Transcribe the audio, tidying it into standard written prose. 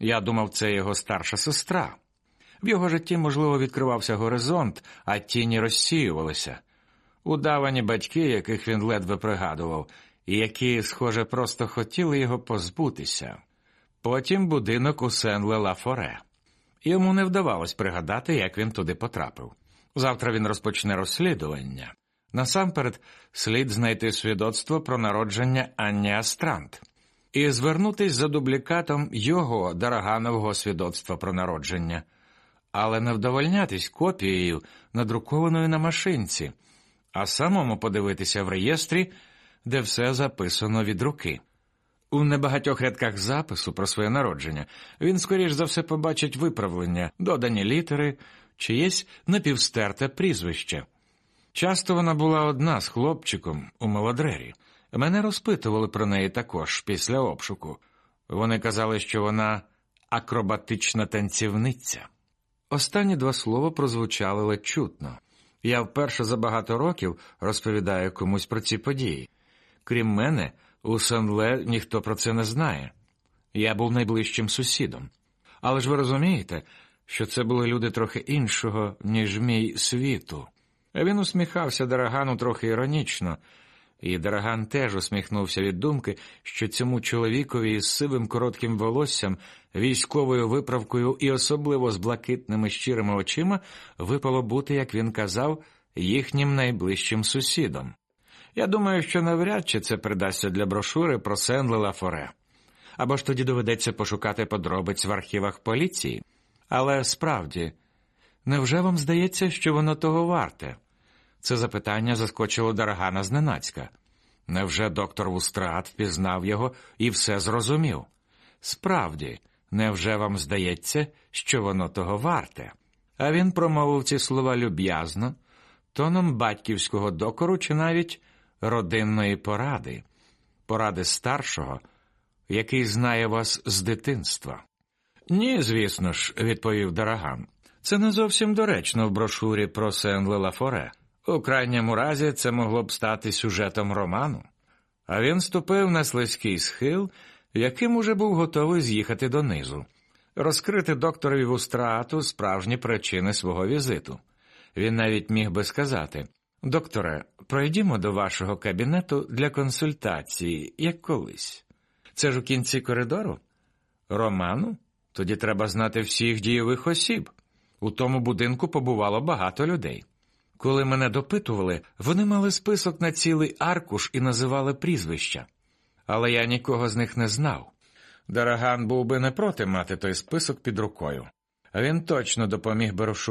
Я думав, це його старша сестра. В його житті, можливо, відкривався горизонт, а тіні розсіювалися. Удавані батьки, яких він ледве пригадував, і які, схоже, просто хотіли його позбутися. Потім будинок у Сен-Ле-Ла-Форе. Йому не вдавалось пригадати, як він туди потрапив. Завтра він розпочне розслідування. Насамперед, слід знайти свідоцтво про народження Анні Астрант і звернутись за дублікатом його Дараганового свідоцтва про народження. Але не вдовольнятись копією, надрукованою на машинці, а самому подивитися в реєстрі, де все записано від руки. У небагатьох рядках запису про своє народження він, скоріш за все, побачить виправлення, додані літери, чиєсь напівстерте прізвище. Часто вона була одна з хлопчиком у Мелодрері. Мене розпитували про неї також після обшуку. Вони казали, що вона акробатична танцівниця. Останні два слова прозвучали ледь чутно. Я вперше за багато років розповідаю комусь про ці події. Крім мене, у Сен-Ле ніхто про це не знає. Я був найближчим сусідом. Але ж ви розумієте, що це були люди трохи іншого, ніж мій світу. Він усміхався Дарагану трохи іронічно, і Дараган теж усміхнувся від думки, що цьому чоловікові із сивим коротким волоссям, військовою виправкою і особливо з блакитними щирими очима випало бути, як він казав, їхнім найближчим сусідом. Я думаю, що навряд чи це придасться для брошури про Сен-Ле-Ла-Форе. Або ж тоді доведеться пошукати подробиць в архівах поліції. Але справді, невже вам здається, що воно того варте? Це запитання заскочило Дарагана зненацька. Невже доктор Вустрат впізнав його і все зрозумів? Справді, невже вам здається, що воно того варте? А він промовив ці слова люб'язно, тоном батьківського докору чи навіть родинної поради. Поради старшого, який знає вас з дитинства. «Ні, звісно ж», – відповів Дараган. «Це не зовсім доречно в брошурі про Сен-Ле-Ла-Форе. У крайньому разі це могло б стати сюжетом роману». А він ступив на слизький схил, яким уже був готовий з'їхати донизу. Розкрити докторові Вустраату справжні причини свого візиту. Він навіть міг би сказати: «Докторе, пройдімо до вашого кабінету для консультації, як колись». Це ж у кінці коридору? Роману? Тоді треба знати всіх дійових осіб. У тому будинку побувало багато людей. Коли мене допитували, вони мали список на цілий аркуш і називали прізвища. Але я нікого з них не знав. Дараган був би не проти мати той список під рукою. Він точно допоміг би розшукати